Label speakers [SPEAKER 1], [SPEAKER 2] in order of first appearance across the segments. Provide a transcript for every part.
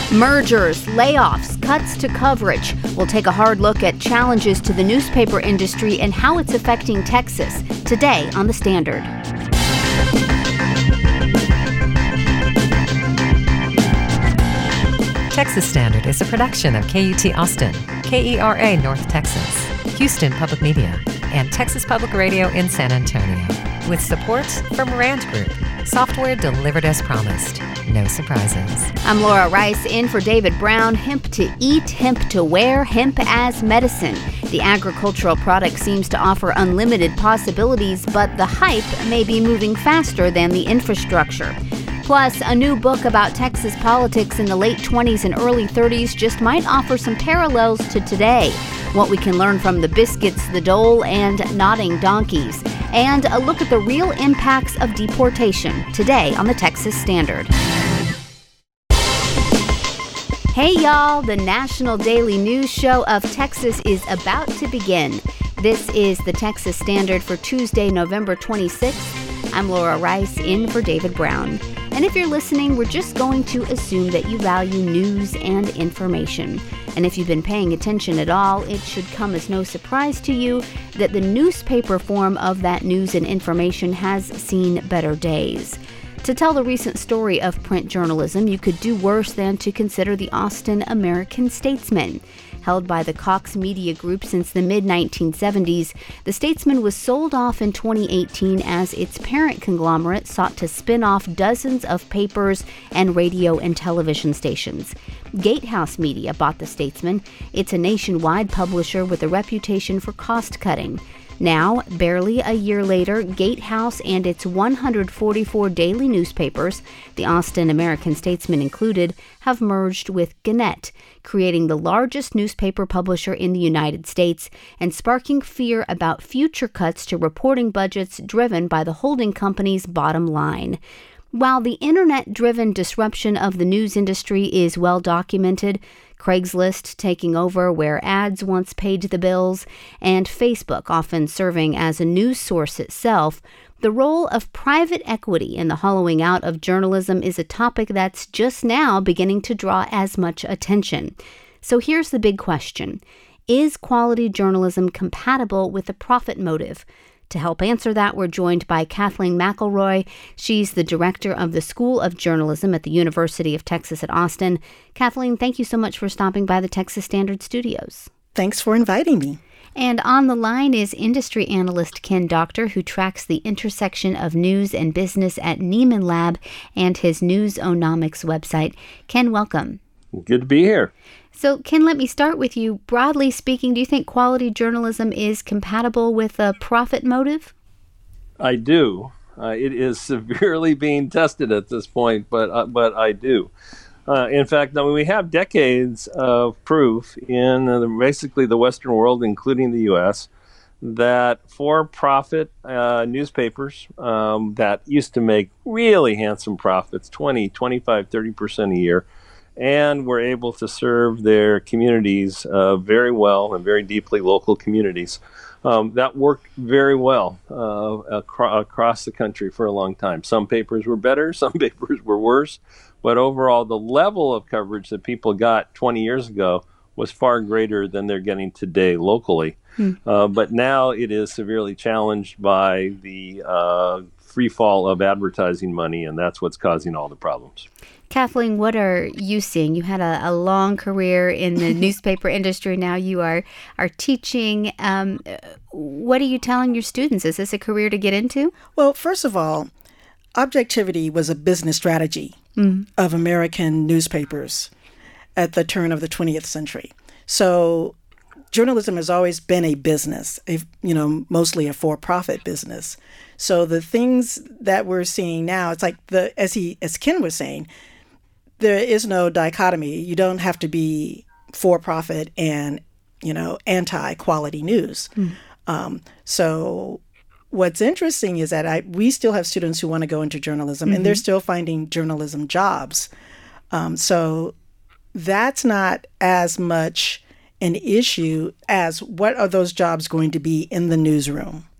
[SPEAKER 1] Mergers, layoffs, cuts to coverage. We'll take a hard look at challenges to the newspaper industry and how it's affecting Texas today on The Standard.
[SPEAKER 2] Texas Standard is a production of KUT Austin, KERA North Texas, Houston Public Media, and Texas Public Radio in San Antonio, with support from Rand Group, software delivered as promised. No surprises. I'm Laura Rice, in for David Brown. Hemp to eat, hemp to wear, hemp as medicine. The agricultural product seems to offer unlimited possibilities, but the hype may be moving faster than the infrastructure. Plus, a new book about Texas politics in the late 20s and early 30s just might offer some parallels to today. What we can learn from the biscuits, the dole, and nodding donkeys. And a look at the real impacts of deportation today on the Texas Standard. Hey y'all, the national daily news show of Texas is about to begin. This is the Texas Standard for Tuesday, November 26th. I'm Laura Rice, in for David Brown. And if you're listening, we're just going to assume that you value news and information. And if you've been paying attention at all, it should come as no surprise to you that the newspaper form of that news and information has seen better days. To tell the recent story of print journalism, you could do worse than to consider the Austin American-Statesman. Held by the Cox Media Group since the mid-1970s, the Statesman was sold off in 2018 as its parent conglomerate sought to spin off dozens of papers and radio and television stations. Gatehouse Media bought the Statesman. It's a nationwide publisher with a reputation for cost-cutting. Now, barely a year later, Gatehouse and its 144 daily newspapers, the Austin American-Statesman included, have merged with Gannett, creating the largest newspaper publisher in the United States and sparking fear about future cuts to reporting budgets driven by the holding company's bottom line. While the internet-driven disruption of the news industry is well documented, Craigslist taking over where ads once paid the bills, and Facebook often serving as a news source itself, the role of private equity in the hollowing out of journalism is a topic that's just now beginning to draw as much attention. So here's the big question. Is quality journalism compatible with a profit motive? To help answer that, we're joined by Kathleen McElroy. She's the director of the School of Journalism at the University of Texas at Austin. Kathleen, thank you so much for stopping by the Texas Standard Studios.
[SPEAKER 3] Thanks for inviting me.
[SPEAKER 1] And on the line is industry analyst Ken Doctor, who tracks the intersection of news and business at Nieman Lab and his Newsonomics website. Ken, welcome.
[SPEAKER 4] Good to be here.
[SPEAKER 1] So, Ken, let me start with you. Broadly speaking, do you think quality journalism is compatible with a profit motive?
[SPEAKER 4] I do. It is severely being tested at this point, but I do. In fact, we have decades of proof in basically the Western world, including the U.S., that for-profit newspapers that used to make really handsome profits, 20, 25, 30% a year, and were able to serve their communities very well and very deeply, local communities. That worked very well across the country for a long time. Some papers were better, some papers were worse, but overall the level of coverage that people got 20 years ago was far greater than they're getting today locally. But now it is severely challenged by the free fall of advertising money, and that's what's causing all the problems.
[SPEAKER 1] Kathleen, what are you seeing? You had a long career in the newspaper industry. Now you are teaching. What are you telling your students? Is this a career to get into?
[SPEAKER 3] Well, first of all, objectivity was a business strategy of American newspapers at the turn of the 20th century. So journalism has always been a business, mostly a for-profit business. So the things that we're seeing now, it's like as Ken was saying, there is no dichotomy. You don't have to be for-profit and, anti-quality news. So what's interesting is that we still have students who want to go into journalism, and they're still finding journalism jobs. So that's not as much an issue as what are those jobs going to be in the newsroom.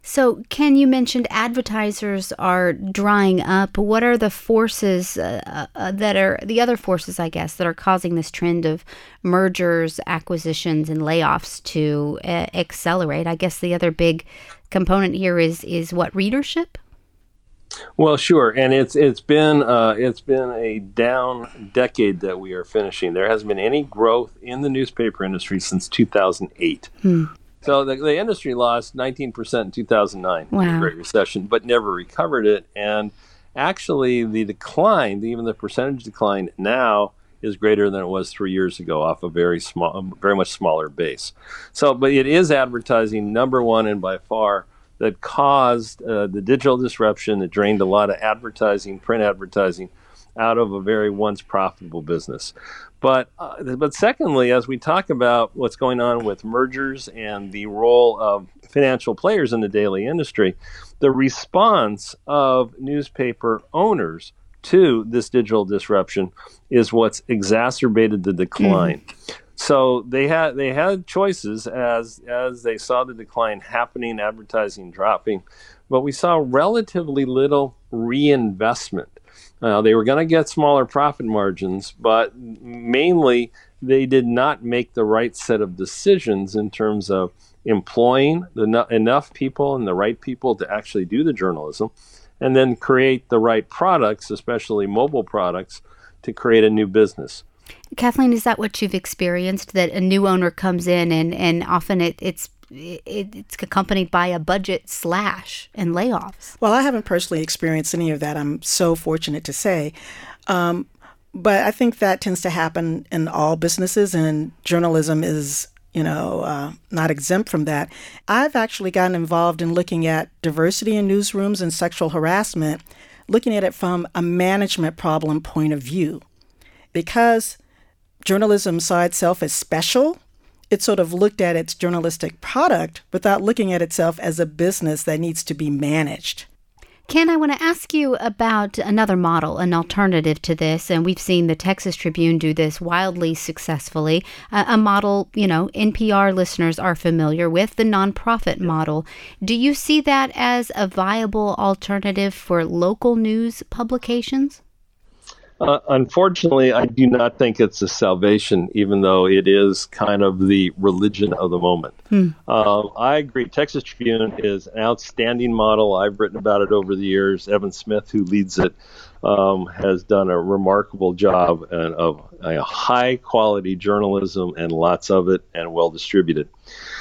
[SPEAKER 1] So, Ken, you mentioned advertisers are drying up. What are the forces that are the other forces, I guess, that are causing this trend of mergers, acquisitions, and layoffs to accelerate? I guess the other big component here is what, readership?
[SPEAKER 4] Well, sure, and it's been a down decade that we are finishing. There hasn't been any growth in the newspaper industry since 2008. So the industry lost 19% in 2009,
[SPEAKER 1] Wow.
[SPEAKER 4] in the Great Recession, but never recovered it. And actually, the decline, even the percentage decline now, is greater than it was 3 years ago off a very much smaller base. So, but it is advertising, number one, and by far, that caused the digital disruption that drained a lot of advertising, print advertising, out of a very once profitable business. But secondly, as we talk about what's going on with mergers and the role of financial players in the daily industry, the response of newspaper owners to this digital disruption is what's exacerbated the decline. So they had choices as they saw the decline happening, advertising dropping, but we saw relatively little reinvestment. They were going to get smaller profit margins, but mainly they did not make the right set of decisions in terms of employing enough people and the right people to actually do the journalism, and then create the right products, especially mobile products, to create a new business.
[SPEAKER 1] Kathleen, is that what you've experienced, that a new owner comes in and often it's accompanied by a budget slash and layoffs?
[SPEAKER 3] Well, I haven't personally experienced any of that, I'm so fortunate to say. But I think that tends to happen in all businesses, and journalism is, not exempt from that. I've actually gotten involved in looking at diversity in newsrooms and sexual harassment, looking at it from a management problem point of view. Because journalism saw itself as special, it sort of looked at its journalistic product without looking at itself as a business that needs to be managed.
[SPEAKER 1] Ken, I want to ask you about another model, an alternative to this, and we've seen the Texas Tribune do this wildly successfully, a model, NPR listeners are familiar with, the nonprofit model. Do you see that as a viable alternative for local news publications?
[SPEAKER 4] Unfortunately, I do not think it's a salvation, even though it is kind of the religion of the moment. I agree. Texas Tribune is an outstanding model. I've written about it over the years. Evan Smith, who leads it, has done a remarkable job of high-quality journalism, and lots of it, and well distributed.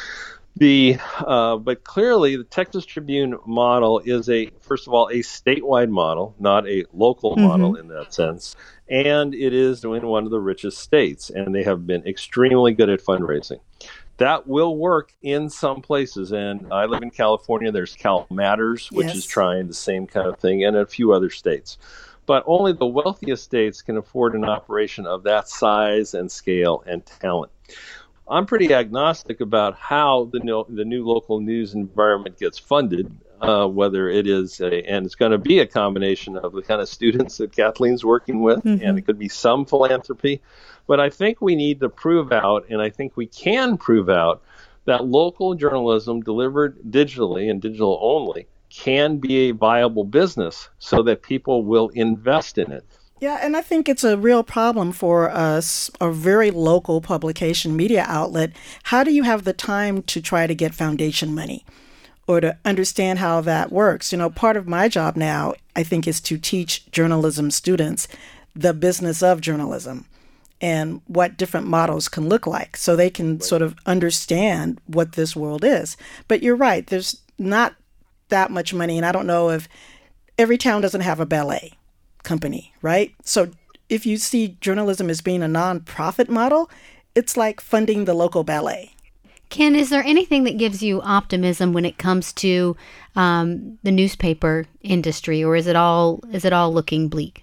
[SPEAKER 4] But clearly, the Texas Tribune model is first of all, a statewide model, not a local model in that sense. And it is in one of the richest states, and they have been extremely good at fundraising. That will work in some places, and I live in California. There's Cal Matters, which is trying the same kind of thing, and a few other states. But only the wealthiest states can afford an operation of that size and scale and talent. I'm pretty agnostic about how the new local news environment gets funded, whether it is and it's going to be a combination of the kind of students that Kathleen's working with, and it could be some philanthropy. But I think we need to prove out, and I think we can prove out, that local journalism delivered digitally and digital only can be a viable business so that people will invest in it.
[SPEAKER 3] Yeah, and I think it's a real problem for us, a very local publication media outlet. How do you have the time to try to get foundation money or to understand how that works? Part of my job now, I think, is to teach journalism students the business of journalism and what different models can look like so they can sort of understand what this world is. But you're right, there's not that much money, and I don't know if every town doesn't have a ballet company, right? So if you see journalism as being a nonprofit model, it's like funding the local ballet.
[SPEAKER 1] Ken, is there anything that gives you optimism when it comes to the newspaper industry, or is it all looking bleak?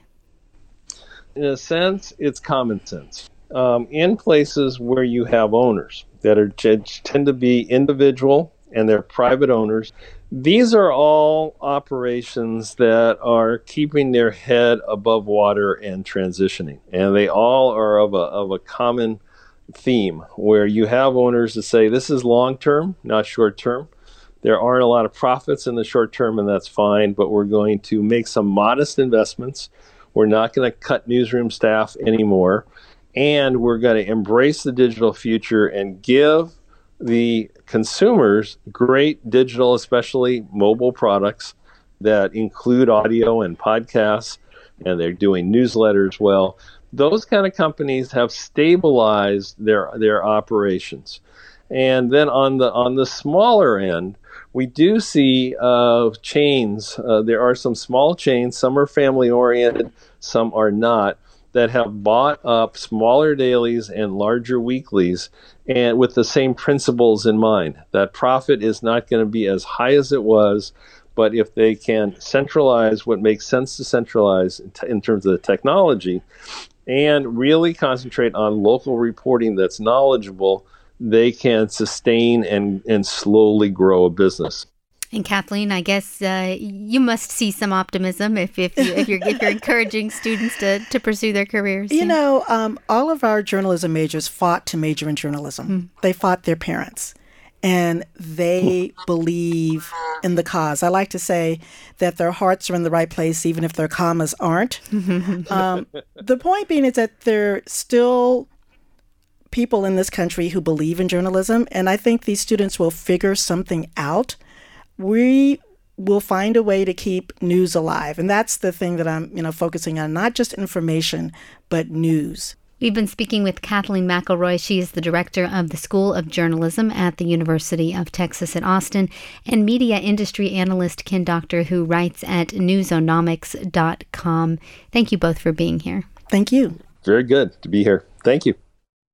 [SPEAKER 4] In a sense, it's common sense. In places where you have owners that tend to be individual and they're private owners, these are all operations that are keeping their head above water and transitioning. And they all are of a common theme where you have owners that say, this is long-term, not short-term. There aren't a lot of profits in the short term, and that's fine, but we're going to make some modest investments. We're not going to cut newsroom staff anymore, and we're going to embrace the digital future and give the consumers great digital, especially mobile products that include audio and podcasts, and they're doing newsletters well. Those kind of companies have stabilized their operations. And then on the smaller end, we do see chains. There are some small chains, some are family-oriented, some are not, that have bought up smaller dailies and larger weeklies, and with the same principles in mind. That profit is not going to be as high as it was, but if they can centralize what makes sense to centralize in terms of the technology and really concentrate on local reporting that's knowledgeable, they can sustain and slowly grow a business.
[SPEAKER 1] And Kathleen, I guess you must see some optimism if you're encouraging students to pursue their careers.
[SPEAKER 3] You know, all of our journalism majors fought to major in journalism. They fought their parents, and they believe in the cause. I like to say that their hearts are in the right place, even if their commas aren't. The point being is that there are still people in this country who believe in journalism, and I think these students will figure something out. We will find a way to keep news alive. And that's the thing that I'm, focusing on, not just information, but news.
[SPEAKER 1] We've been speaking with Kathleen McElroy. She is the director of the School of Journalism at the University of Texas at Austin, and media industry analyst Ken Doctor, who writes at newsonomics.com. Thank you both for being here.
[SPEAKER 3] Thank you.
[SPEAKER 4] Very good to be here. Thank you.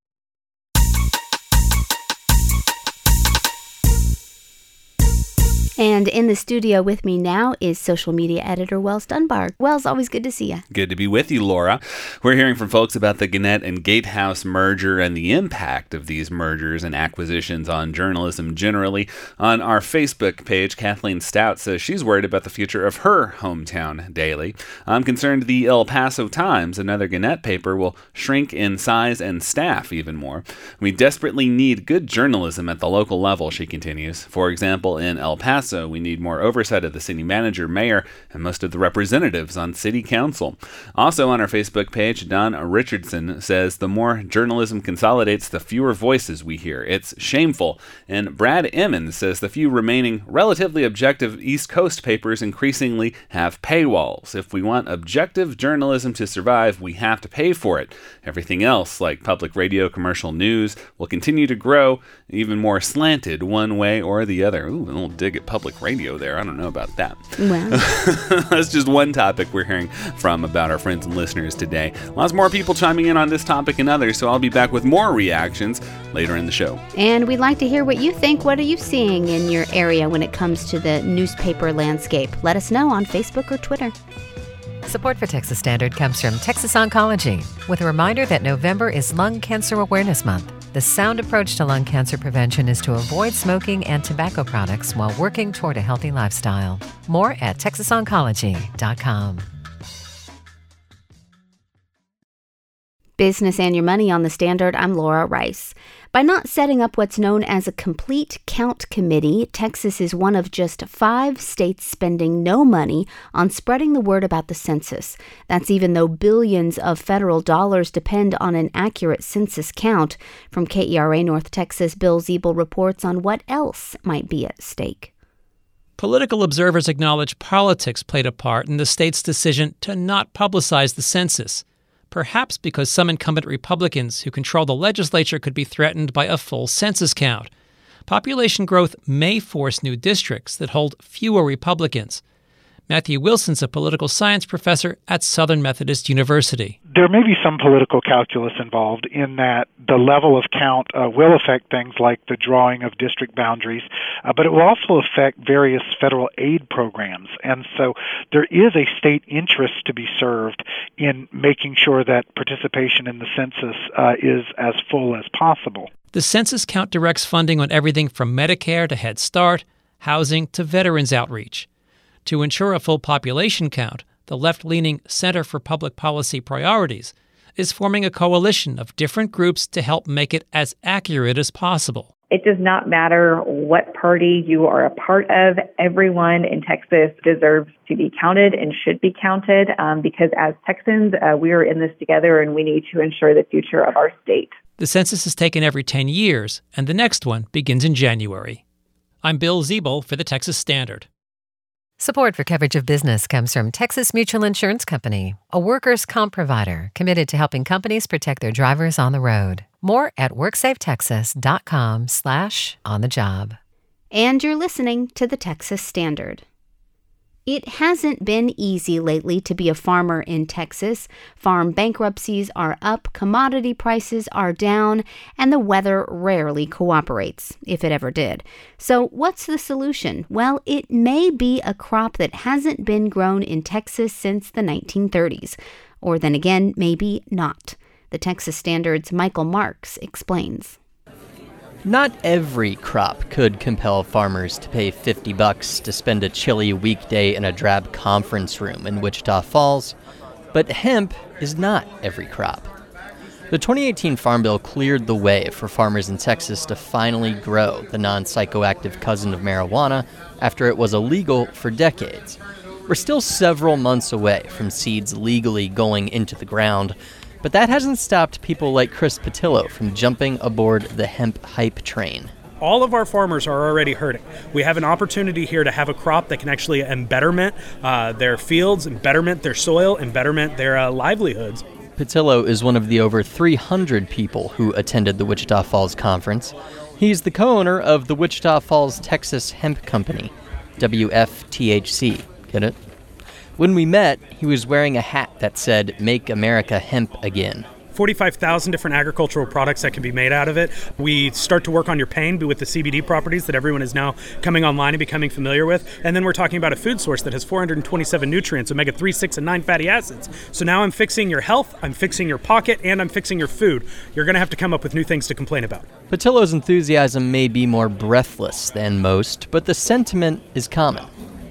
[SPEAKER 2] And in the studio with me now is social media editor Wells Dunbar. Wells, always good to see you.
[SPEAKER 5] Good to be with you, Laura. We're hearing from folks about the Gannett and Gatehouse merger and the impact of these mergers and acquisitions on journalism generally. On our Facebook page, Kathleen Stout says she's worried about the future of her hometown daily. I'm concerned the El Paso Times, another Gannett paper, will shrink in size and staff even more. We desperately need good journalism at the local level, she continues. For example, in El Paso, we need more oversight of the city manager, mayor, and most of the representatives on city council. Also on our Facebook page, Don Richardson says the more journalism consolidates, the fewer voices we hear. It's shameful. And Brad Emmons says the few remaining relatively objective East Coast papers increasingly have paywalls. If we want objective journalism to survive, we have to pay for it. Everything else, like public radio, commercial news, will continue to grow, even more slanted one way or the other. Ooh, a little dig at public radio there. I don't know about that.
[SPEAKER 2] Well,
[SPEAKER 5] that's just one topic we're hearing from about our friends and listeners today. Lots more people chiming in on this topic and others, so I'll be back with more reactions later in the show.
[SPEAKER 2] And we'd like to hear what you think. What are you seeing in your area when it comes to the newspaper landscape? Let us know on Facebook or Twitter.
[SPEAKER 6] Support for Texas Standard comes from Texas Oncology, with a reminder that November is Lung Cancer Awareness Month. The sound approach to lung cancer prevention is to avoid smoking and tobacco products while working toward a healthy lifestyle. More at texasoncology.com.
[SPEAKER 2] Business and Your Money on the Standard. I'm Laura Rice. By not setting up what's known as a complete count committee, Texas is one of just 5 states spending no money on spreading the word about the census. That's even though billions of federal dollars depend on an accurate census count. From KERA North Texas, Bill Ziebel reports on what else might be at stake.
[SPEAKER 7] Political observers acknowledge politics played a part in the state's decision to not publicize the census, perhaps because some incumbent Republicans who control the legislature could be threatened by a full census count. Population growth may force new districts that hold fewer Republicans. Matthew Wilson's a political science professor at Southern Methodist University.
[SPEAKER 8] There may be some political calculus involved in that the level of count will affect things like the drawing of district boundaries, but it will also affect various federal aid programs. And so there is a state interest to be served in making sure that participation in the census is as full as possible.
[SPEAKER 7] The census count directs funding on everything from Medicare to Head Start, housing to veterans outreach. To ensure a full population count, the left-leaning Center for Public Policy Priorities is forming a coalition of different groups to help make it as accurate as possible.
[SPEAKER 9] It does not matter what party you are a part of. Everyone in Texas deserves to be counted and should be counted because as Texans, we are in this together and we need to ensure the future of our state.
[SPEAKER 7] The census is taken every 10 years, and the next one begins in January. I'm Bill Ziebel for the Texas Standard.
[SPEAKER 6] Support for coverage of business comes from Texas Mutual Insurance Company, a workers' comp provider committed to helping companies protect their drivers on the road. More at WorksafeTexas.com/on-the-job.
[SPEAKER 2] And you're listening to the Texas Standard. It hasn't been easy lately to be a farmer in Texas. Farm bankruptcies are up, commodity prices are down, and the weather rarely cooperates, if it ever did. So what's the solution? Well, it may be a crop that hasn't been grown in Texas since the 1930s. Or then again, maybe not. The Texas Standard's Michael Marks explains.
[SPEAKER 10] Not every crop could compel farmers to pay $50 to spend a chilly weekday in a drab conference room in Wichita Falls, but hemp is not every crop. The 2018 Farm Bill cleared the way for farmers in Texas to finally grow the non-psychoactive cousin of marijuana after it was illegal for decades. We're still several months away from seeds legally going into the ground, but that hasn't stopped people like Chris Patillo from jumping aboard the hemp hype train.
[SPEAKER 11] All of our farmers are already hurting. We have an opportunity here to have a crop that can actually betterment their fields, and betterment their soil, and betterment their livelihoods.
[SPEAKER 10] Patillo is one of the over 300 people who attended the Wichita Falls conference. He's the co-owner of the Wichita Falls, Texas Hemp Company, WFTHC. Get it? When we met, he was wearing a hat that said, "Make America Hemp Again."
[SPEAKER 11] 45,000 different agricultural products that can be made out of it. We start to work on your pain with the CBD properties that everyone is now coming online and becoming familiar with. And then we're talking about a food source that has 427 nutrients, omega-3, 6, and 9 fatty acids. So now I'm fixing your health, I'm fixing your pocket, and I'm fixing your food. You're going to have to come up with new things to complain about.
[SPEAKER 10] Patillo's enthusiasm may be more breathless than most, but the sentiment is common.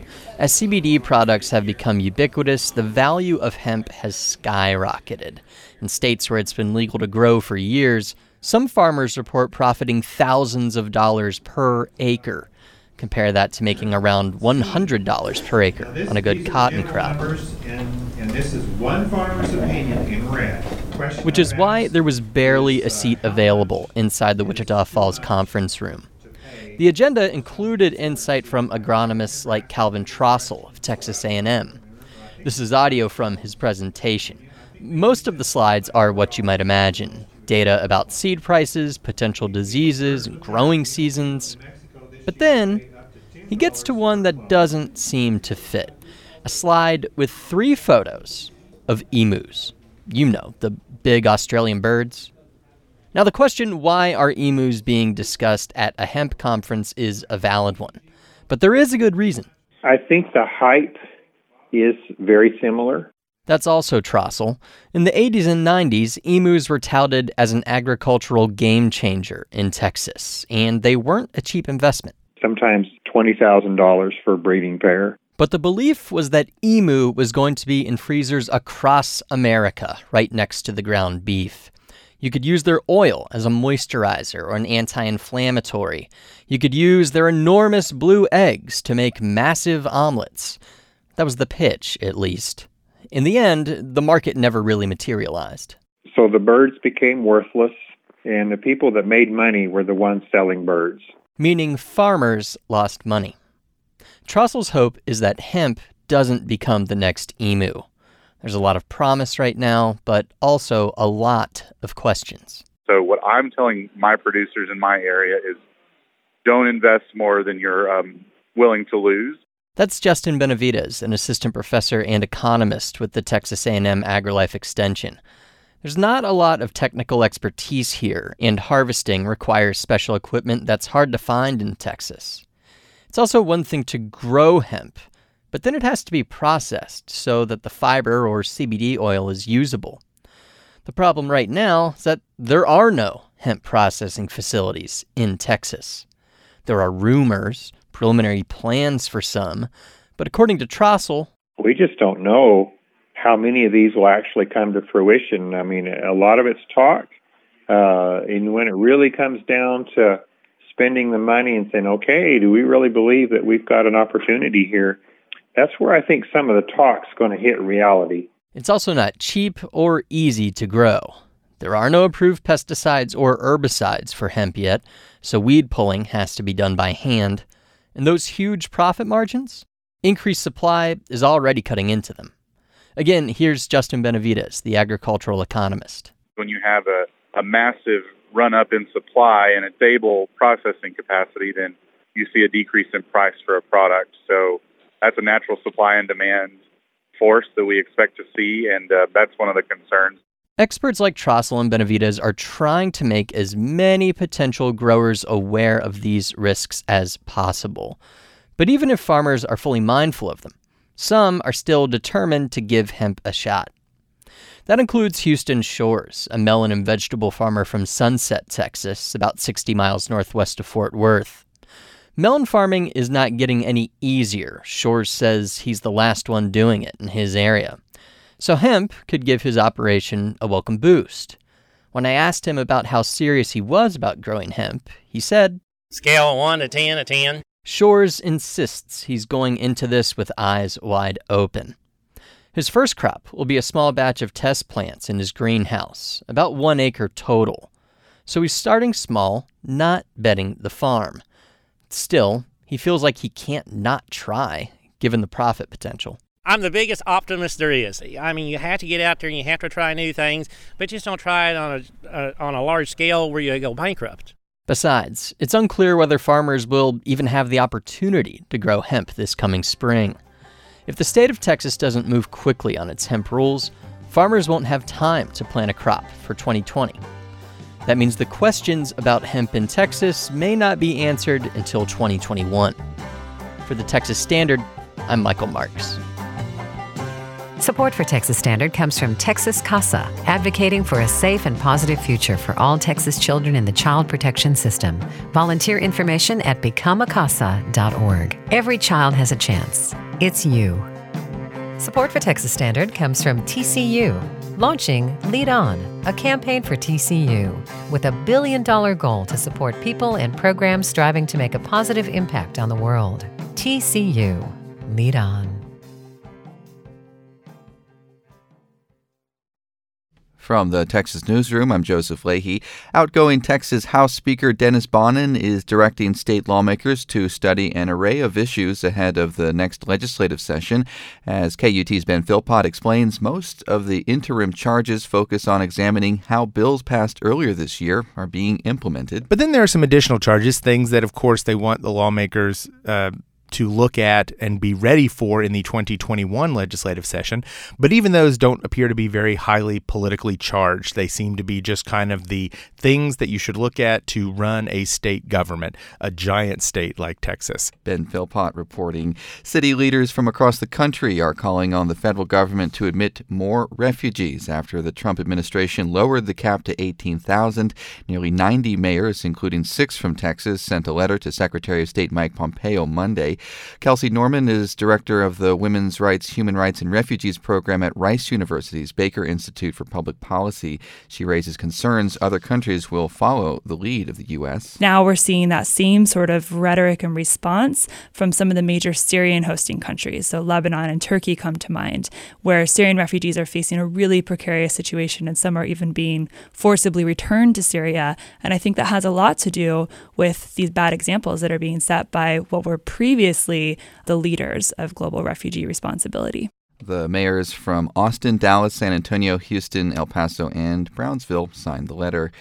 [SPEAKER 10] As CBD products have become ubiquitous, the value of hemp has skyrocketed. In states where it's been legal to grow for years, some farmers report profiting thousands of dollars per acre. Compare that to making around $100 per acre on a good cotton crop.
[SPEAKER 12] And this is one farmer's opinion in red.
[SPEAKER 10] Which is why there was barely a seat available inside the Wichita Falls conference room. The agenda included insight from agronomists like Calvin Trossel of Texas A&M. This is audio from his presentation. Most of the slides are what you might imagine: data about seed prices, potential diseases, and growing seasons. But then he gets to one that doesn't seem to fit. A slide with 3 photos of emus. You know, the big Australian birds. Now, the question, why are emus being discussed at a hemp conference, is a valid one. But there is a good reason.
[SPEAKER 13] I think the hype is very similar.
[SPEAKER 10] That's also Trossel. In the 80s and 90s, emus were touted as an agricultural game changer in Texas, and they weren't a cheap investment.
[SPEAKER 13] Sometimes $20,000 for a breeding pair.
[SPEAKER 10] But the belief was that emu was going to be in freezers across America, right next to the ground beef. You could use their oil as a moisturizer or an anti-inflammatory. You could use their enormous blue eggs to make massive omelets. That was the pitch, at least. In the end, the market never really materialized.
[SPEAKER 13] So the birds became worthless, and the people that made money were the ones selling birds.
[SPEAKER 10] Meaning farmers lost money. Trossel's hope is that hemp doesn't become the next emu. There's a lot of promise right now, but also a lot of questions.
[SPEAKER 14] So what I'm telling my producers in my area is don't invest more than you're willing to lose.
[SPEAKER 10] That's Justin Benavides, an assistant professor and economist with the Texas A&M AgriLife Extension. There's not a lot of technical expertise here, and harvesting requires special equipment that's hard to find in Texas. It's also one thing to grow hemp, but then it has to be processed so that the fiber or CBD oil is usable. The problem right now is that there are no hemp processing facilities in Texas. There are rumors, preliminary plans for some, but according to Trossel,
[SPEAKER 13] we just don't know how many of these will actually come to fruition. I mean, a lot of it's talk. And when it really comes down to spending the money and saying, okay, do we really believe that we've got an opportunity here? That's where I think some of the talk's going to hit reality.
[SPEAKER 10] It's also not cheap or easy to grow. There are no approved pesticides or herbicides for hemp yet, so weed pulling has to be done by hand. And those huge profit margins? Increased supply is already cutting into them. Again, here's Justin Benavides, the agricultural economist.
[SPEAKER 14] When you have a massive run-up in supply and a stable processing capacity, then you see a decrease in price for a product. So that's a natural supply and demand force that we expect to see, and that's one of the concerns.
[SPEAKER 10] Experts like Trossel and Benavides are trying to make as many potential growers aware of these risks as possible. But even if farmers are fully mindful of them, some are still determined to give hemp a shot. That includes Houston Shores, a melon and vegetable farmer from Sunset, Texas, about 60 miles northwest of Fort Worth. Melon farming is not getting any easier. Shores says he's the last one doing it in his area. So hemp could give his operation a welcome boost. When I asked him about how serious he was about growing hemp, he said,
[SPEAKER 15] Scale of 1 to 10, a 10.
[SPEAKER 10] Shores insists he's going into this with eyes wide open. His first crop will be a small batch of test plants in his greenhouse, about 1 acre total. So he's starting small, not betting the farm. Still, he feels like he can't not try, given the profit potential.
[SPEAKER 15] I'm the biggest optimist there is. I mean, you have to get out there and you have to try new things, but just don't try it on a large scale where you go bankrupt.
[SPEAKER 10] Besides, it's unclear whether farmers will even have the opportunity to grow hemp this coming spring. If the state of Texas doesn't move quickly on its hemp rules, farmers won't have time to plant a crop for 2020. That means the questions about hemp in Texas may not be answered until 2021. For the Texas Standard, I'm Michael Marks.
[SPEAKER 6] Support for Texas Standard comes from Texas CASA, advocating for a safe and positive future for all Texas children in the child protection system. Volunteer information at becomeacasa.org. Every child has a chance. It's you. Support for Texas Standard comes from TCU, launching Lead On, a campaign for TCU, with a $1 billion goal to support people and programs striving to make a positive impact on the world. TCU, Lead On.
[SPEAKER 16] From the Texas Newsroom, I'm Joseph Leahy. Outgoing Texas House Speaker Dennis Bonnen is directing state lawmakers to study an array of issues ahead of the next legislative session. As KUT's Ben Philpott explains, most of the interim charges focus on examining how bills passed earlier this year are being implemented.
[SPEAKER 17] But then there are some additional charges, things that, of course, they want the lawmakers to look at and be ready for in the 2021 legislative session. But even those don't appear to be very highly politically charged. They seem to be just kind of the things that you should look at to run a state government, a giant state like Texas.
[SPEAKER 16] Ben Philpott reporting. City leaders from across the country are calling on the federal government to admit more refugees after the Trump administration lowered the cap to 18,000. Nearly 90 mayors, including 6 from Texas, sent a letter to Secretary of State Mike Pompeo Monday. Kelsey Norman is director of the Women's Rights, Human Rights, and Refugees program at Rice University's Baker Institute for Public Policy. She raises concerns other countries will follow the lead of the U.S.
[SPEAKER 18] Now we're seeing that same sort of rhetoric and response from some of the major Syrian hosting countries. So Lebanon and Turkey come to mind, where Syrian refugees are facing a really precarious situation, and some are even being forcibly returned to Syria. And I think that has a lot to do with these bad examples that are being set by what were previously the leaders of global refugee responsibility.
[SPEAKER 16] The mayors from Austin, Dallas, San Antonio, Houston, El Paso, and Brownsville signed the letter.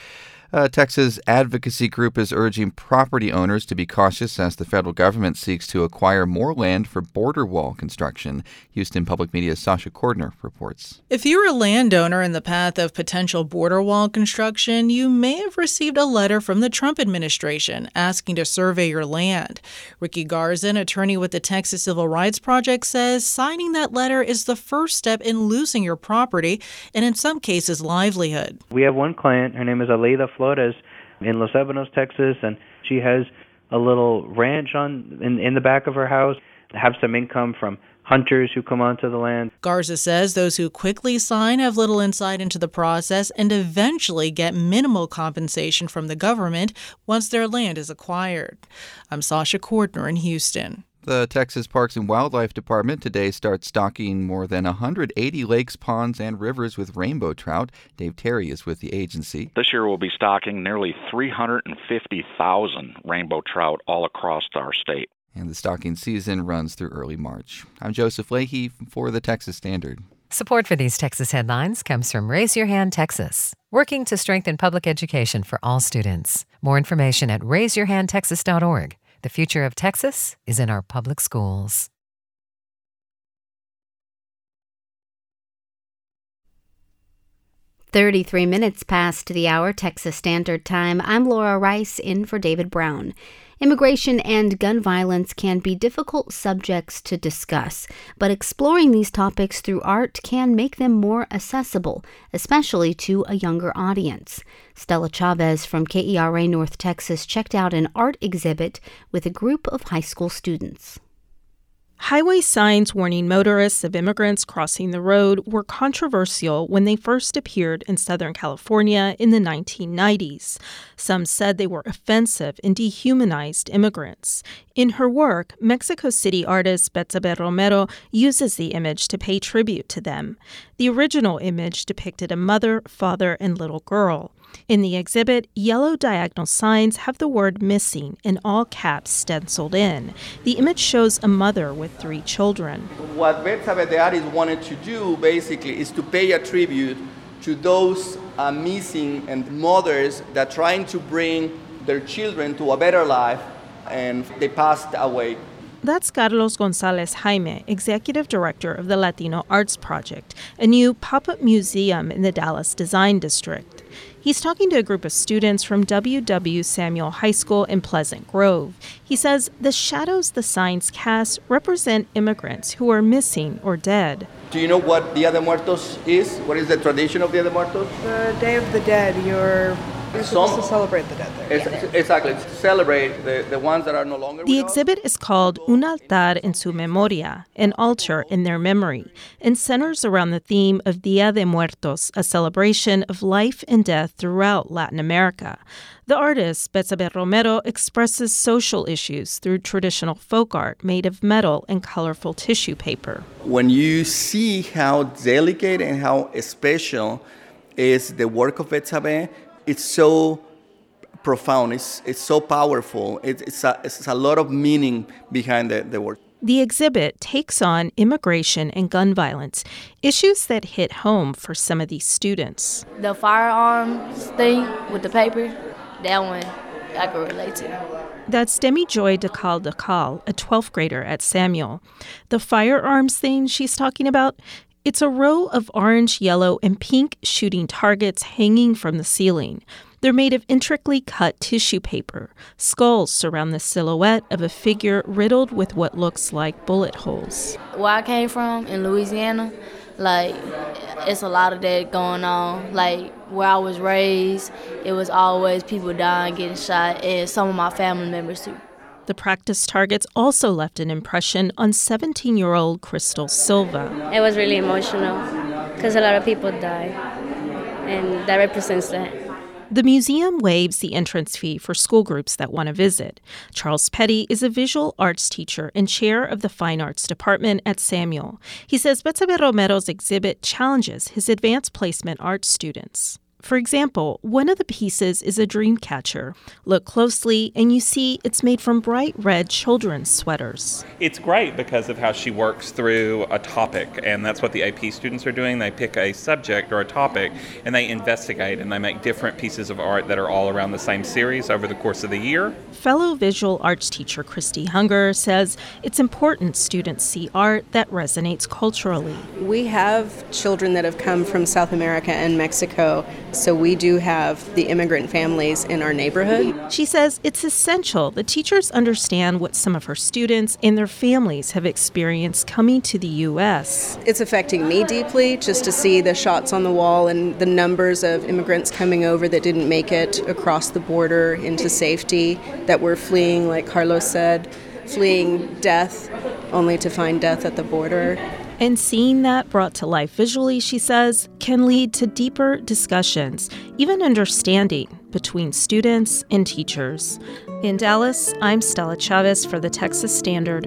[SPEAKER 16] Texas advocacy group is urging property owners to be cautious as the federal government seeks to acquire more land for border wall construction. Houston Public Media's Sasha Cordner reports.
[SPEAKER 19] If you're a landowner in the path of potential border wall construction, you may have received a letter from the Trump administration asking to survey your land. Ricky Garzin, attorney with the Texas Civil Rights Project, says signing that letter is the first step in losing your property and, in some cases, livelihood.
[SPEAKER 20] We have one client. Her name is Aleida Flores in Los Ebanos, Texas, and she has a little ranch in the back of her house, have some income from hunters who come onto the land.
[SPEAKER 19] Garza says those who quickly sign have little insight into the process and eventually get minimal compensation from the government once their land is acquired. I'm Sasha Cordner in Houston.
[SPEAKER 16] The Texas Parks and Wildlife Department today starts stocking more than 180 lakes, ponds, and rivers with rainbow trout. Dave Terry is with the agency.
[SPEAKER 21] This year we'll be stocking nearly 350,000 rainbow trout all across our state.
[SPEAKER 16] And the stocking season runs through early March. I'm Joseph Leahy for the Texas Standard.
[SPEAKER 6] Support for these Texas headlines comes from Raise Your Hand Texas, working to strengthen public education for all students. More information at raiseyourhandtexas.org. The future of Texas is in our public schools.
[SPEAKER 2] "33 past the hour, Texas Standard Time. I'm Laura Rice, in for David Brown. Immigration and gun violence can be difficult subjects to discuss, but exploring these topics through art can make them more accessible, especially to a younger audience. Stella Chavez from KERA North Texas checked out an art exhibit with a group of high school students.
[SPEAKER 22] Highway signs warning motorists of immigrants crossing the road were controversial when they first appeared in Southern California in the 1990s. Some said they were offensive and dehumanized immigrants. In her work, Mexico City artist Betsabe Romero uses the image to pay tribute to them. The original image depicted a mother, father, and little girl. In the exhibit, yellow diagonal signs have the word missing in all caps stenciled in. The image shows a mother with 3 children.
[SPEAKER 23] What Betsabe the artist wanted to do basically is to pay a tribute to those missing and mothers that trying to bring their children to a better life and they passed away.
[SPEAKER 22] That's Carlos Gonzalez Jaime, executive director of the Latino Arts Project, a new pop-up museum in the Dallas Design District. He's talking to a group of students from W.W. Samuel High School in Pleasant Grove. He says the shadows the signs cast represent immigrants who are missing or dead.
[SPEAKER 23] Do you know what Dia de Muertos is? What is the tradition of Dia de Muertos?
[SPEAKER 24] The Day of the Dead. You're supposed to celebrate the dead there.
[SPEAKER 23] Exactly. Celebrate the ones that are no longer
[SPEAKER 22] The exhibit is called Un altar en su memoria, an altar in their memory, and centers around the theme of Dia de Muertos, a celebration of life and death throughout Latin America. The artist, Betsabe Romero, expresses social issues through traditional folk art made of metal and colorful tissue paper.
[SPEAKER 23] When you see how delicate and how special is the work of Betsabe, it's so profound, it's so powerful, it's a lot of meaning behind the work.
[SPEAKER 22] The exhibit takes on immigration and gun violence, issues that hit home for some of these students.
[SPEAKER 25] The firearms thing with the paper, that one I can relate to.
[SPEAKER 22] That's Demi Joy Dacal, a 12th grader at Samuel. The firearms thing she's talking about, it's a row of orange, yellow, and pink shooting targets hanging from the ceiling. They're made of intricately cut tissue paper. Skulls surround the silhouette of a figure riddled with what looks like bullet holes.
[SPEAKER 25] Where I came from in Louisiana, it's a lot of that going on. Where I was raised, it was always people dying, getting shot, and some of my family members too.
[SPEAKER 22] The practice targets also left an impression on 17-year-old Crystal Silva.
[SPEAKER 26] It was really emotional because a lot of people died, and that represents that.
[SPEAKER 22] The museum waives the entrance fee for school groups that want to visit. Charles Petty is a visual arts teacher and chair of the Fine Arts Department at Samuel. He says Betsabe Romero's exhibit challenges his advanced placement art students. For example, one of the pieces is a dream catcher. Look closely, and you see it's made from bright red children's sweaters.
[SPEAKER 27] It's great because of how she works through a topic, and that's what the AP students are doing. They pick a subject or a topic, and they investigate, and they make different pieces of art that are all around the same series over the course of the year.
[SPEAKER 22] Fellow visual arts teacher Christy Hunger says it's important students see art that resonates culturally.
[SPEAKER 28] We have children that have come from South America and Mexico, so we do have the immigrant families in our neighborhood.
[SPEAKER 22] She says it's essential that teachers understand what some of her students and their families have experienced coming to the U.S.
[SPEAKER 28] It's affecting me deeply just to see the shots on the wall and the numbers of immigrants coming over that didn't make it across the border into safety, that were fleeing, like Carlos said, fleeing death only to find death at the border.
[SPEAKER 22] And seeing that brought to life visually, she says, can lead to deeper discussions, even understanding between students and teachers. In Dallas, I'm Stella Chavez for the Texas Standard.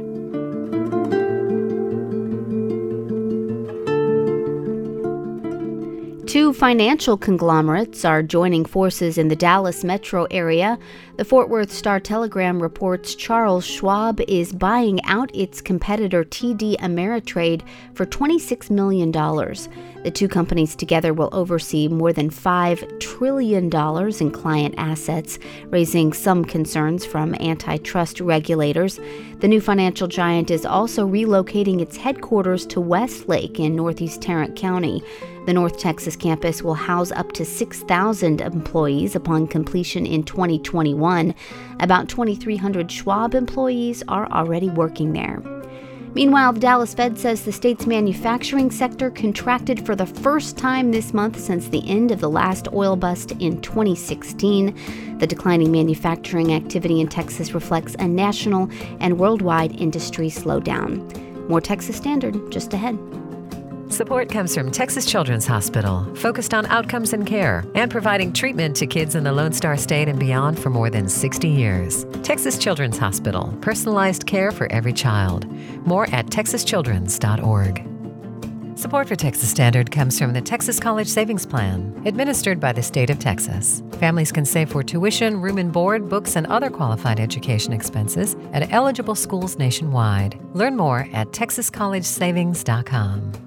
[SPEAKER 2] Two financial conglomerates are joining forces in the Dallas metro area. The Fort Worth Star-Telegram reports Charles Schwab is buying out its competitor TD Ameritrade for $26 million. The two companies together will oversee more than $5 trillion in client assets, raising some concerns from antitrust regulators. The new financial giant is also relocating its headquarters to Westlake in northeast Tarrant County. The North Texas campus will house up to 6,000 employees upon completion in 2021. About 2,300 Schwab employees are already working there. Meanwhile, the Dallas Fed says the state's manufacturing sector contracted for the first time this month since the end of the last oil bust in 2016. The declining manufacturing activity in Texas reflects a national and worldwide industry slowdown. More Texas Standard just ahead.
[SPEAKER 6] Support comes from Texas Children's Hospital, focused on outcomes and care, and providing treatment to kids in the Lone Star State and beyond for more than 60 years. Texas Children's Hospital, personalized care for every child. More at texaschildrens.org. Support for Texas Standard comes from the Texas College Savings Plan, administered by the state of Texas. Families can save for tuition, room and board, books, and other qualified education expenses at eligible schools nationwide. Learn more at texascollegesavings.com.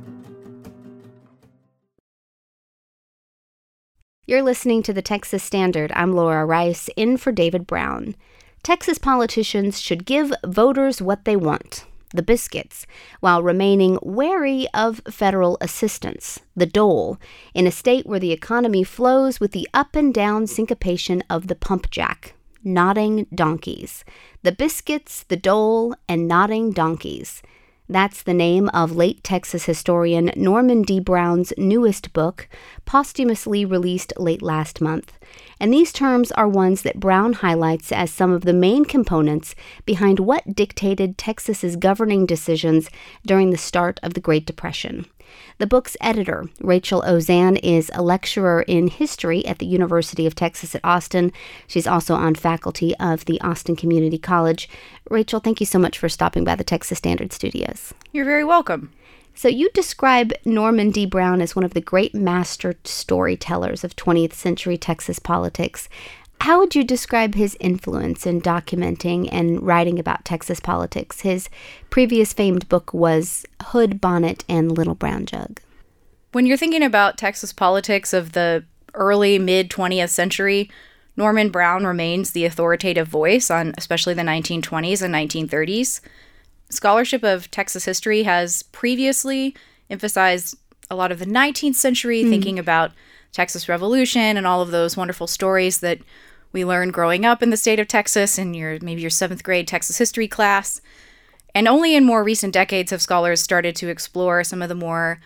[SPEAKER 2] You're listening to the Texas Standard. I'm Laura Rice, in for David Brown. Texas politicians should give voters what they want, the biscuits, while remaining wary of federal assistance, the dole, in a state where the economy flows with the up and down syncopation of the pump jack. Nodding donkeys. The biscuits, the dole, and nodding donkeys. That's the name of late Texas historian Norman D. Brown's newest book, posthumously released late last month. And these terms are ones that Brown highlights as some of the main components behind what dictated Texas's governing decisions during the start of the Great Depression. The book's editor, Rachel Ozanne, is a lecturer in history at the University of Texas at Austin. She's also on faculty of the Austin Community College. Rachel, thank you so much for stopping by the Texas Standard Studios.
[SPEAKER 1] You're very welcome.
[SPEAKER 2] So you describe Norman D. Brown as one of the great master storytellers of 20th century Texas politics. How would you describe his influence in documenting and writing about Texas politics? His previous famed book was Hood, Bonnet, and Little Brown Jug.
[SPEAKER 1] When you're thinking about Texas politics of the early, mid-20th century, Norman Brown remains the authoritative voice on especially the 1920s and 1930s. Scholarship of Texas history has previously emphasized a lot of the 19th century, thinking about Texas Revolution and all of those wonderful stories that we learned growing up in the state of Texas in maybe your 7th grade Texas history class. And only in more recent decades have scholars started to explore some of the more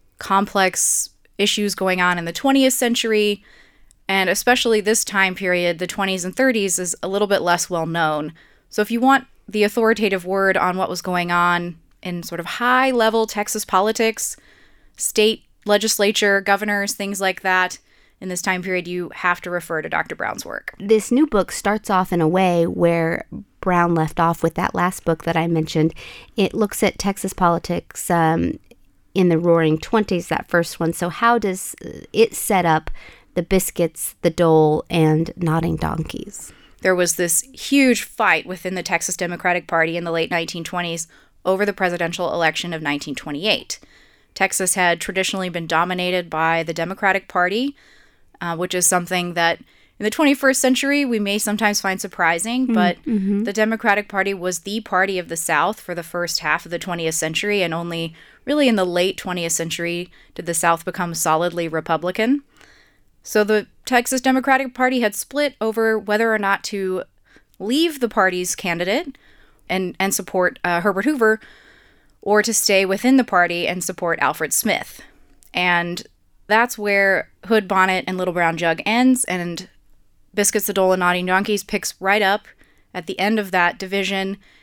[SPEAKER 1] complex issues going on in the 20th century. And especially this time period, the 20s and 30s, is a little bit less well known. So if you want the authoritative word on what was going on in sort of high-level Texas politics, state legislature, governors, things like that, in this time period, you have to refer to Dr. Brown's work.
[SPEAKER 2] This new book starts off in a way where Brown left off with that last book that I mentioned. It looks at Texas politics in the Roaring '20s, that first one. So how does it set up the biscuits, the dole, and nodding donkeys?
[SPEAKER 1] There was this huge fight within the Texas Democratic Party in the late 1920s over the presidential election of 1928. Texas had traditionally been dominated by the Democratic Party, which is something that in the 21st century we may sometimes find surprising, but the Democratic Party was the party of the South for the first half of the 20th century, and only really in the late 20th century did the South become solidly Republican. So the Texas Democratic Party had split over whether or not to leave the party's candidate and support Herbert Hoover, or to stay within the party and support Alfred Smith. And that's where Hood, Bonnet, and Little Brown Jug ends, and Biscuits, the Dole, and Nodding Donkeys picks right up at the end of that division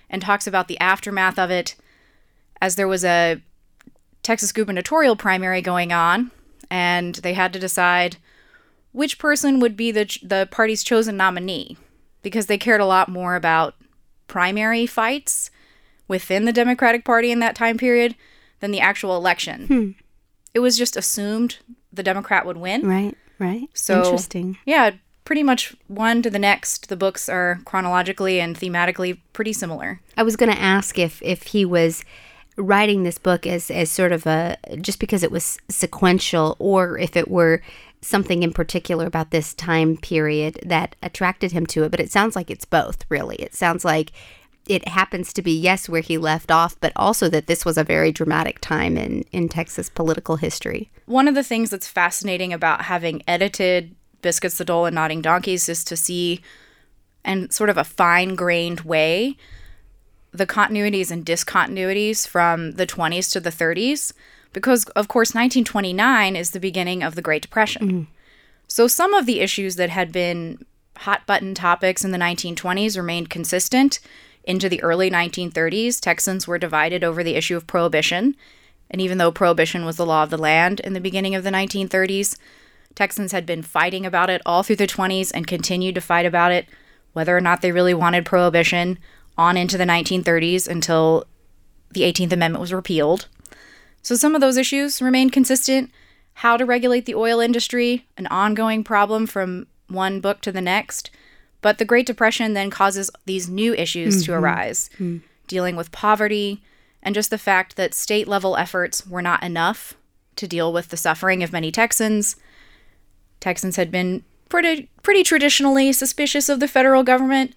[SPEAKER 1] and talks about the aftermath of it, as there was a Texas gubernatorial primary going on, and they had to decide which person would be the party's chosen nominee, because they cared a lot more about primary fights within the Democratic Party in that time period than the actual election. It was just assumed the Democrat would win.
[SPEAKER 2] Right.
[SPEAKER 1] So,
[SPEAKER 2] interesting.
[SPEAKER 1] Yeah, pretty much one to the next. The books are chronologically and thematically pretty similar.
[SPEAKER 2] I was going to ask if he was writing this book as sort of just because it was sequential, or if it were something in particular about this time period that attracted him to it. But it sounds like it's both, really. It sounds like it happens to be, yes, where he left off, but also that this was a very dramatic time in Texas political history.
[SPEAKER 1] One of the things that's fascinating about having edited Biscuits, the Dole, and Nodding Donkeys is to see, in sort of a fine-grained way, the continuities and discontinuities from the 20s to the 30s, because, of course, 1929 is the beginning of the Great Depression. So some of the issues that had been hot-button topics in the 1920s remained consistent into the early 1930s. Texans were divided over the issue of prohibition, and even though prohibition was the law of the land in the beginning of the 1930s, Texans had been fighting about it all through the 20s and continued to fight about it, whether or not they really wanted prohibition, on into the 1930s until the 18th Amendment was repealed. So some of those issues remained consistent. How to regulate the oil industry, an ongoing problem from one book to the next. But the Great Depression then causes these new issues to arise, dealing with poverty and just the fact that state-level efforts were not enough to deal with the suffering of many Texans. Texans had been pretty traditionally suspicious of the federal government,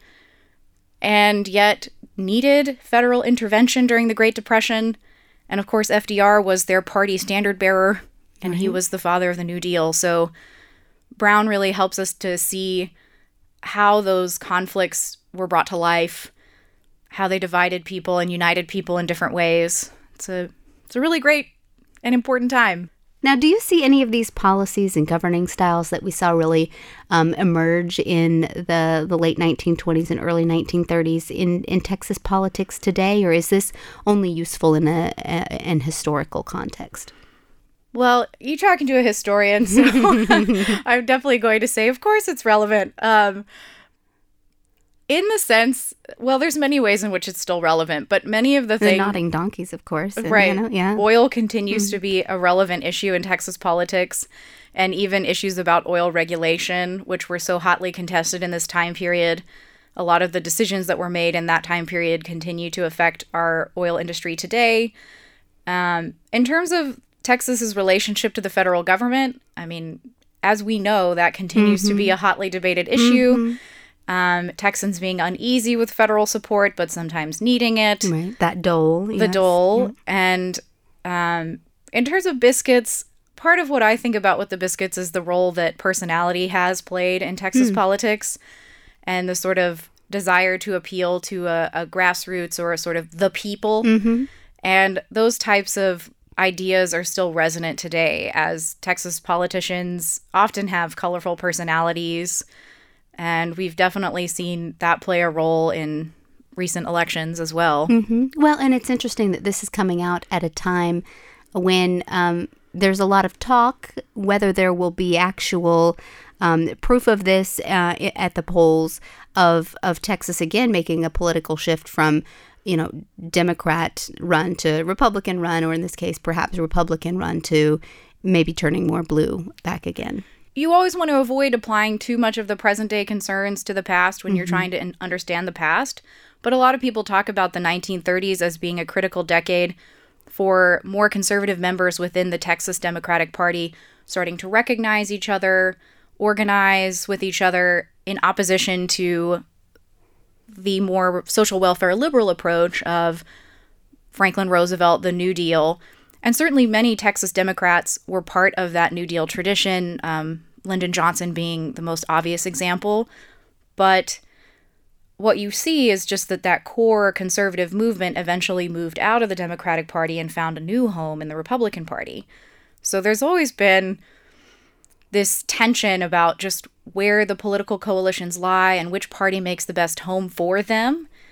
[SPEAKER 1] and yet needed federal intervention during the Great Depression. And of course, FDR was their party standard bearer, and he was the father of the New Deal. So Brown really helps us to see how those conflicts were brought to life, how they divided people and united people in different ways. It's a really great and important time.
[SPEAKER 2] Now, do you see any of these policies and governing styles that we saw really emerge in the late 1920s and early 1930s in Texas politics today, or is this only useful in an historical context?
[SPEAKER 1] Well, you're talking to a historian, so I'm definitely going to say, of course, it's relevant. In the sense, well, there's many ways in which it's still relevant, but many of the things...
[SPEAKER 2] Nodding Donkeys, of course. And,
[SPEAKER 1] right.
[SPEAKER 2] Yeah.
[SPEAKER 1] Oil continues to be a relevant issue in Texas politics, and even issues about oil regulation, which were so hotly contested in this time period. A lot of the decisions that were made in that time period continue to affect our oil industry today. In terms of Texas's relationship to the federal government, I mean, as we know, that continues to be a hotly debated issue. Texans being uneasy with federal support, but sometimes needing it.
[SPEAKER 2] Right. That dole.
[SPEAKER 1] The dole. And in terms of Biscuits, part of what I think about with the Biscuits is the role that personality has played in Texas politics, and the sort of desire to appeal to a grassroots or a sort of the people. And those types of ideas are still resonant today, as Texas politicians often have colorful personalities. And we've definitely seen that play a role in recent elections as well.
[SPEAKER 2] Well, and it's interesting that this is coming out at a time when there's a lot of talk, whether there will be actual proof of this at the polls of Texas again making a political shift from, Democrat run to Republican run, or in this case, perhaps Republican run to maybe turning more blue back again.
[SPEAKER 1] You always want to avoid applying too much of the present day concerns to the past when you're trying to understand the past. But a lot of people talk about the 1930s as being a critical decade for more conservative members within the Texas Democratic Party starting to recognize each other, organize with each other in opposition to the more social welfare liberal approach of Franklin Roosevelt, the New Deal. And certainly many Texas Democrats were part of that New Deal tradition, Lyndon Johnson being the most obvious example. But what you see is just that core conservative movement eventually moved out of the Democratic Party and found a new home in the Republican Party. So there's always been this tension about just where the political coalitions lie and which party makes the best home for them.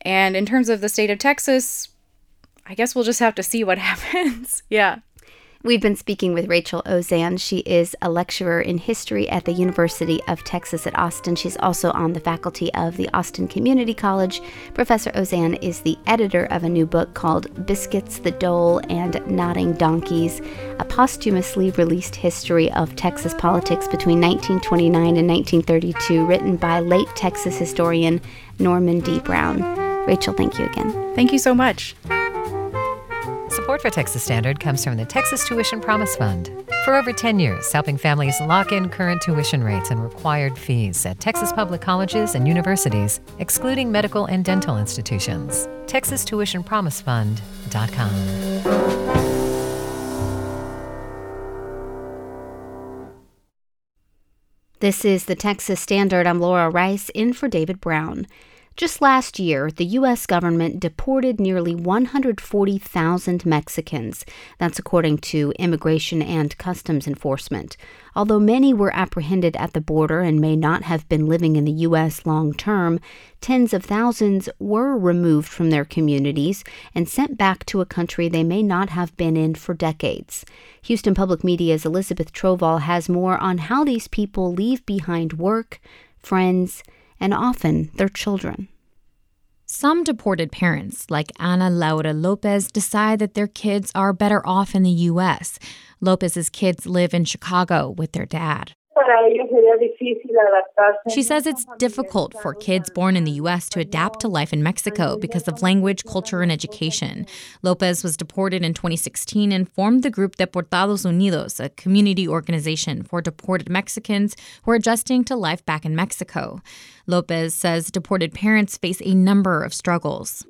[SPEAKER 1] And in terms of the state of Texas, I guess we'll just have to see what happens. Yeah.
[SPEAKER 2] We've been speaking with Rachel Auzenne. She is a lecturer in history at the University of Texas at Austin. She's also on the faculty of the Austin Community College. Professor Auzenne is the editor of a new book called Biscuits, the Dole, and Nodding Donkeys, a posthumously released history of Texas politics between 1929 and 1932, written by late Texas historian Norman D. Brown. Rachel, thank you again.
[SPEAKER 1] Thank you so much.
[SPEAKER 6] Support for Texas Standard comes from the Texas Tuition Promise Fund. For over 10 years, helping families lock in current tuition rates and required fees at Texas public colleges and universities, excluding medical and dental institutions. TexasTuitionPromiseFund.com.
[SPEAKER 2] This is the Texas Standard. I'm Laura Rice, in for David Brown. Just last year, the U.S. government deported nearly 140,000 Mexicans. That's according to Immigration and Customs Enforcement. Although many were apprehended at the border and may not have been living in the U.S. long term, tens of thousands were removed from their communities and sent back to a country they may not have been in for decades. Houston Public Media's Elizabeth Troval has more on how these people leave behind work, friends, and often their children.
[SPEAKER 3] Some deported parents, like Ana Laura Lopez, decide that their kids are better off in the U.S. Lopez's kids live in Chicago with their dad. She says it's difficult for kids born in the U.S. to adapt to life in Mexico because of language, culture, and education. Lopez was deported in 2016 and formed the group Deportados Unidos, a community organization for deported Mexicans who are adjusting to life back in Mexico. Lopez says deported parents face a number of struggles.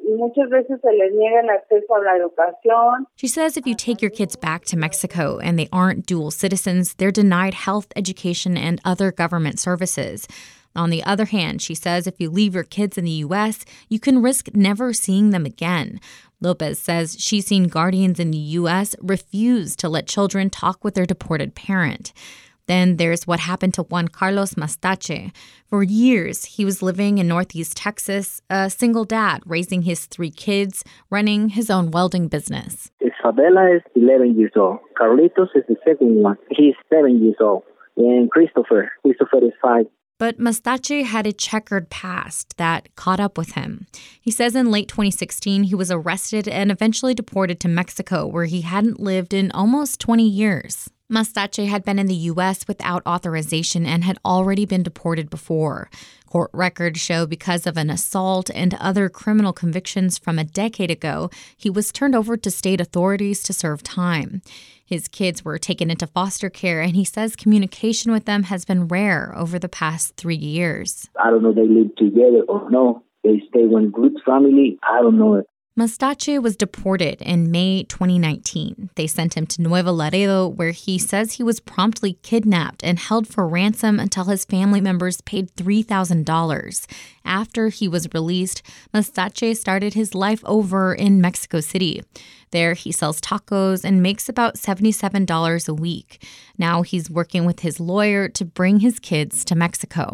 [SPEAKER 3] She says if you take your kids back to Mexico and they aren't dual citizens, they're denied health, education, and other government services. On the other hand, she says if you leave your kids in the U.S., you can risk never seeing them again. Lopez says she's seen guardians in the U.S. refuse to let children talk with their deported parent. Then there's what happened to Juan Carlos Mastache. For years, he was living in Northeast Texas, a single dad, raising his 3 kids, running his own welding business.
[SPEAKER 4] Isabella is 11 years old. Carlitos is the second one. He's 7 years old. And Christopher is 5.
[SPEAKER 3] But Mastache had a checkered past that caught up with him. He says in late 2016, he was arrested and eventually deported to Mexico, where he hadn't lived in almost 20 years. Mastache had been in the U.S. without authorization and had already been deported before. Court records show because of an assault and other criminal convictions from a decade ago, he was turned over to state authorities to serve time. His kids were taken into foster care, and he says communication with them has been rare over the past 3 years.
[SPEAKER 4] I don't know if they live together or no. They stay one good family. I don't know it.
[SPEAKER 3] Mastache was deported in May 2019. They sent him to Nuevo Laredo, where he says he was promptly kidnapped and held for ransom until his family members paid $3,000. After he was released, Mastache started his life over in Mexico City. There, he sells tacos and makes about $77 a week. Now he's working with his lawyer to bring his kids to Mexico.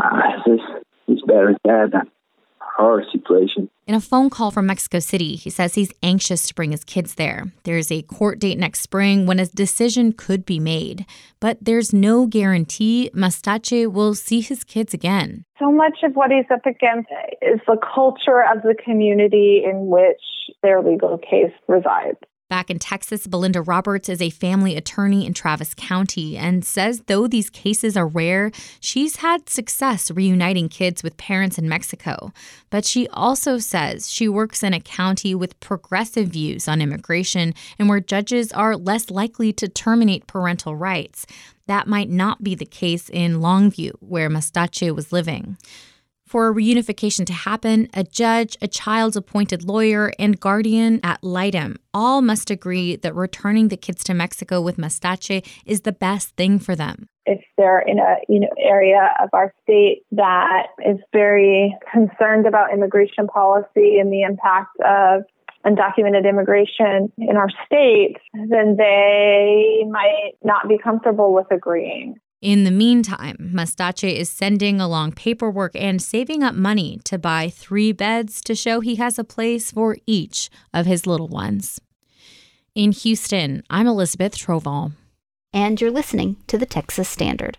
[SPEAKER 4] It's very sad. Hard situation.
[SPEAKER 3] In a phone call from Mexico City, he says he's anxious to bring his kids there. There's a court date next spring when a decision could be made. But there's no guarantee Mastache will see his kids again.
[SPEAKER 5] So much of what he's up against is the culture of the community in which their legal case resides.
[SPEAKER 3] Back in Texas, Belinda Roberts is a family attorney in Travis County and says though these cases are rare, she's had success reuniting kids with parents in Mexico. But she also says she works in a county with progressive views on immigration and where judges are less likely to terminate parental rights. That might not be the case in Longview, where Mastache was living. For a reunification to happen, a judge, a child's appointed lawyer, and guardian ad litem all must agree that returning the kids to Mexico with Mastache is the best thing for them.
[SPEAKER 5] If they're in a area of our state that is very concerned about immigration policy and the impact of undocumented immigration in our state, then they might not be comfortable with agreeing.
[SPEAKER 3] In the meantime, Mastache is sending along paperwork and saving up money to buy 3 beds to show he has a place for each of his little ones. In Houston, I'm Elizabeth Trovall.
[SPEAKER 2] And you're listening to the Texas Standard.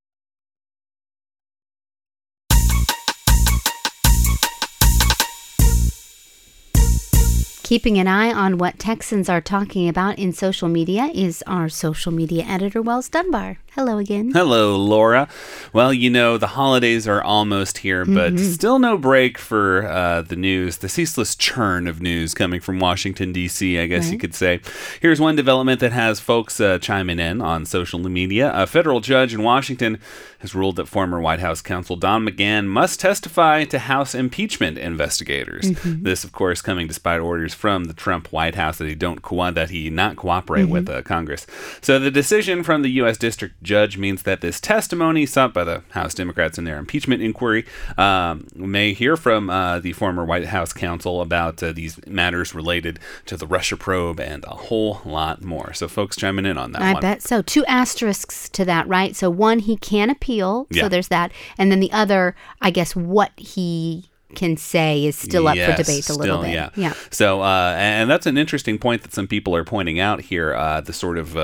[SPEAKER 2] Keeping an eye on what Texans are talking about in social media is our social media editor, Wells Dunbar. Hello again.
[SPEAKER 7] Hello, Laura. Well, you know, the holidays are almost here, but still no break for the news, the ceaseless churn of news coming from Washington, D.C., I guess you could say. Here's one development that has folks chiming in on social media. A federal judge in Washington has ruled that former White House counsel Don McGahn must testify to House impeachment investigators. This, of course, coming despite orders from the Trump White House that he not cooperate with Congress. So the decision from the U.S. District Judge means that this testimony sought by the House Democrats in their impeachment inquiry may hear from the former White House counsel about these matters related to the Russia probe and a whole lot more. So folks chiming in on that one.
[SPEAKER 2] I bet so. 2 asterisks to that, right? So one, he can appeal. So there's that. And then the other, I guess, what he can say is still up for debate a little bit.
[SPEAKER 7] Yeah. So, and that's an interesting point that some people are pointing out here, the sort of,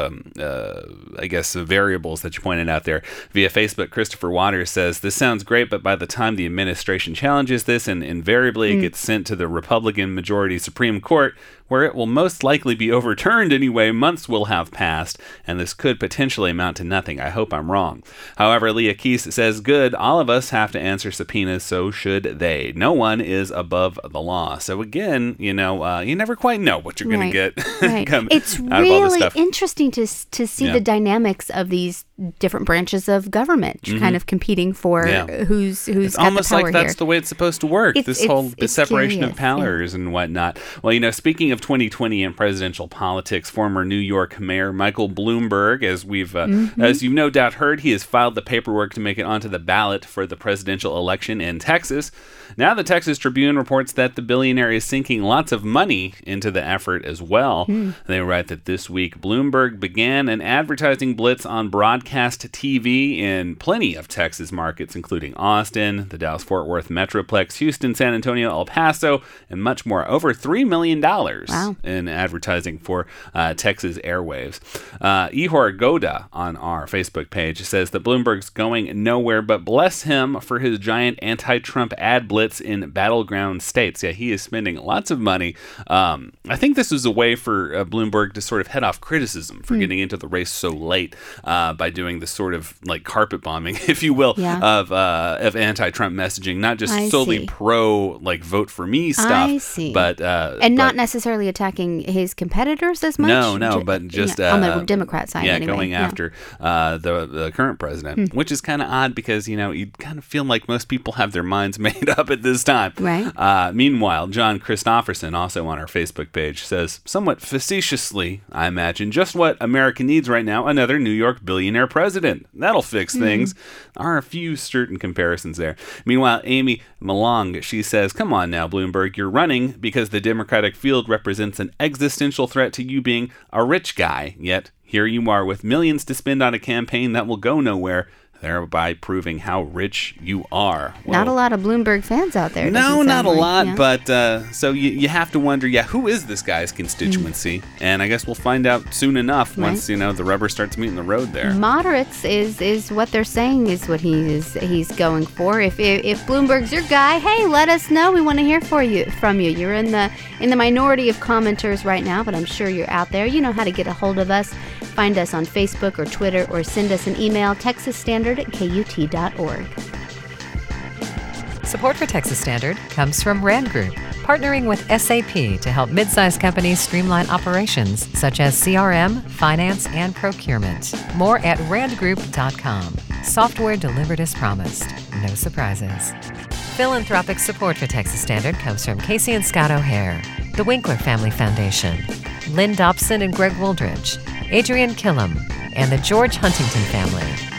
[SPEAKER 7] I guess, variables that you pointed out there. Via Facebook, Christopher Waters says, this sounds great, but by the time the administration challenges this, and invariably it gets sent to the Republican majority Supreme Court, where it will most likely be overturned anyway, months will have passed, and this could potentially amount to nothing. I hope I'm wrong. However, Leah Keese says, good, all of us have to answer subpoenas, so should they. No one is above the law. So again, you know, you never quite know what you're going to get
[SPEAKER 2] It's
[SPEAKER 7] out of all this
[SPEAKER 2] really
[SPEAKER 7] stuff.
[SPEAKER 2] Interesting to see the dynamics of these different branches of government kind of competing for who's
[SPEAKER 7] it's
[SPEAKER 2] got
[SPEAKER 7] almost
[SPEAKER 2] the power
[SPEAKER 7] like that's
[SPEAKER 2] here.
[SPEAKER 7] the way it's supposed to work. This whole separation of powers and whatnot. Well, you know, speaking of 2020 and presidential politics, former New York Mayor Michael Bloomberg, as we've as you've no doubt heard, he has filed the paperwork to make it onto the ballot for the presidential election in Texas. Now the Texas Tribune reports that the billionaire is sinking lots of money into the effort as well. They write that this week Bloomberg began an advertising blitz on broadcast TV in plenty of Texas markets, including Austin, the Dallas-Fort Worth Metroplex, Houston, San Antonio, El Paso, and much more. Over $3 million in advertising for Texas airwaves. Ihor Goda on our Facebook page says that Bloomberg's going nowhere, but bless him for his giant anti-Trump ad blitz in battleground states. Yeah, he is spending lots of money. I think this was a way for Bloomberg to sort of head off criticism for getting into the race so late by doing this sort of like carpet bombing, if you will, of anti-Trump messaging, not just solely pro like vote for me stuff, but
[SPEAKER 2] not necessarily attacking his competitors as much.
[SPEAKER 7] No, but just
[SPEAKER 2] on the Democrat side. Anyway.
[SPEAKER 7] Going after the current president, which is kind of odd because you kind of feel like most people have their minds made up at this time.
[SPEAKER 2] Right.
[SPEAKER 7] Meanwhile, John Christopherson, also on our Facebook page, says, somewhat facetiously, I imagine, just what America needs right now, another New York billionaire president. That'll fix things. There are a few certain comparisons there. Meanwhile, Amy Malong, she says, come on now, Bloomberg, you're running because the Democratic field represents an existential threat to you being a rich guy, yet here you are with millions to spend on a campaign that will go nowhere, thereby proving how rich you are.
[SPEAKER 2] Well, not a lot of Bloomberg fans out there.
[SPEAKER 7] No, not a lot, but so you have to wonder, who is this guy's constituency? And I guess we'll find out soon enough once, the rubber starts meeting the road there.
[SPEAKER 2] Moderates is what they're saying is what he's going for. If Bloomberg's your guy, hey, let us know. We want to hear from you. You're in the minority of commenters right now, but I'm sure you're out there. You know how to get a hold of us. Find us on Facebook or Twitter or send us an email, texasstandard@kut.org.
[SPEAKER 6] Support for Texas Standard comes from Rand Group, partnering with SAP to help mid-sized companies streamline operations such as CRM, finance, and procurement. More at randgroup.com. Software delivered as promised. No surprises. Philanthropic support for Texas Standard comes from Casey and Scott O'Hare, the Winkler Family Foundation, Lynn Dobson and Greg Wooldridge, Adrian Killam, and the George Huntington family.